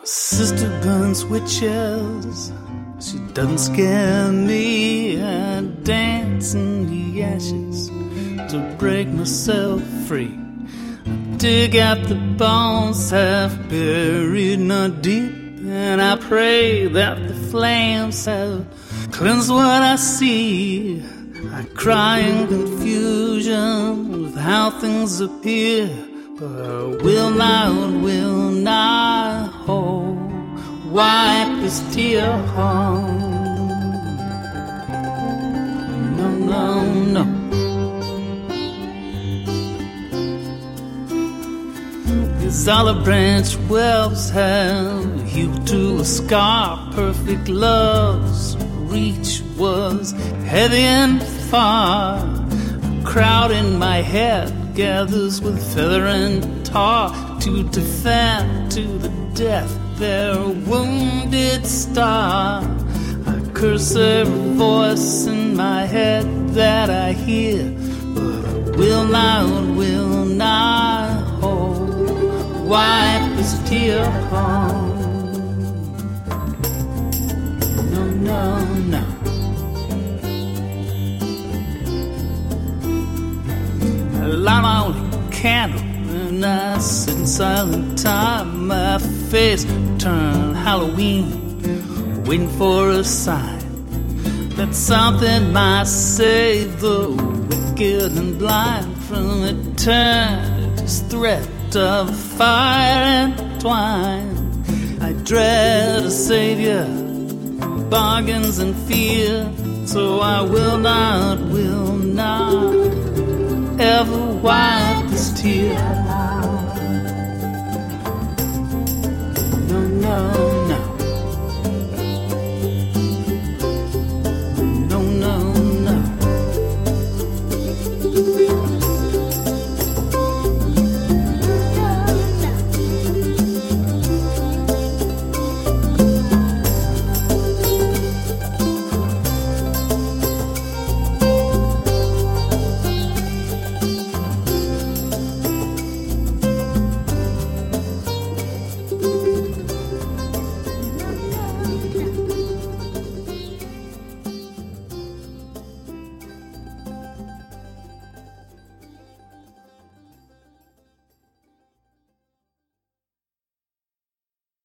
Sister burns witches, she doesn't scare me. I dance in the ashes to break myself free. I dig out the bones half buried not deep, and I pray that the flames have cleansed what I see. I cry in confusion with how things appear, but I will not wipe this tear home. No, no, no. These olive branch wells have healed to a scar. Perfect love's reach was heavy and far. A crowd in my head gathers with feather and tar to defend to the death their wounded star. I curse every voice in my head that I hear, but I will not wipe this tear home. No, no, no. I light my only candle and I sit in silent time. My face turned Halloween, waiting for a sign that something might save the wicked and blind from eternity's threat of fire and twine. I dread a savior, bargains and fear, so I will not ever wipe this tear. No, no.